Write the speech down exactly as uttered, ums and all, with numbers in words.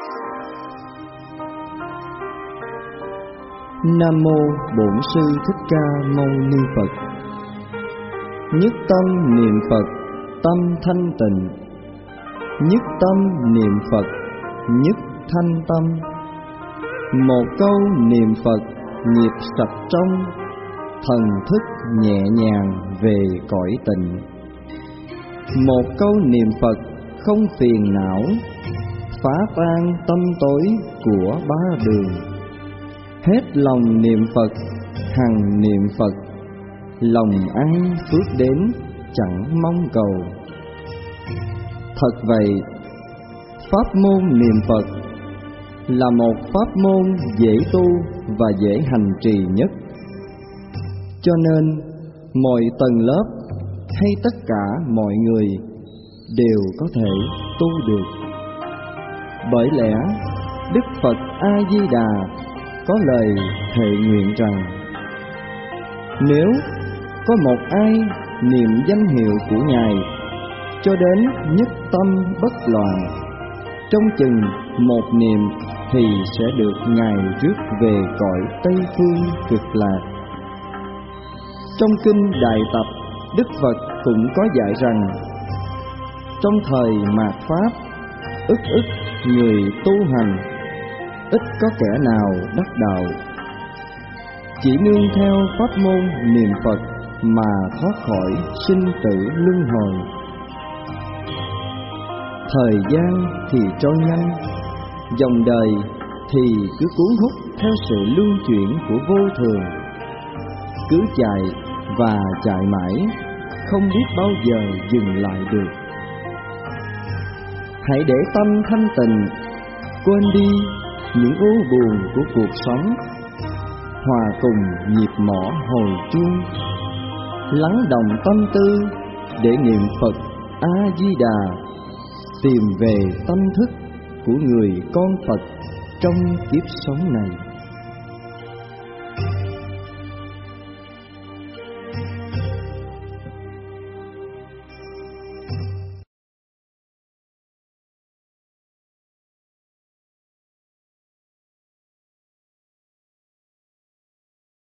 Nam mô Bổn Sư Thích Ca Mâu Ni Phật. Nhất tâm niệm Phật, tâm thanh tịnh. Nhất tâm niệm Phật, nhất thanh tâm. Một câu niệm Phật, nghiệp sạch trong, thần thức nhẹ nhàng về cõi tịnh. Một câu niệm Phật không phiền não, phá tan tâm tối của ba đường. Hết lòng niệm Phật, hằng niệm Phật, lòng an phước đến chẳng mong cầu. Thật vậy, pháp môn niệm Phật là một pháp môn dễ tu và dễ hành trì nhất. Cho nên mọi tầng lớp hay tất cả mọi người đều có thể tu được. Bởi lẽ Đức Phật A Di Đà có lời thệ nguyện rằng: nếu có một ai niệm danh hiệu của Ngài cho đến nhất tâm bất loạn, trong chừng một niệm thì sẽ được Ngài rước về cõi Tây Phương Cực Lạc. Trong kinh Đại Tập, Đức Phật cũng có dạy rằng: trong thời mạt Pháp, ức ức người tu hành, ít có kẻ nào đắc đạo. Chỉ nương theo pháp môn niệm Phật mà thoát khỏi sinh tử luân hồi. Thời gian thì trôi nhanh, dòng đời thì cứ cuốn hút theo sự luân chuyển của vô thường, cứ chạy và chạy mãi, không biết bao giờ dừng lại được. Hãy để tâm thanh tịnh, quên đi những u buồn của cuộc sống, hòa cùng nhịp mõ hồi chuông, lắng động tâm tư để niệm Phật A Di Đà, tìm về tâm thức của người con Phật trong kiếp sống này.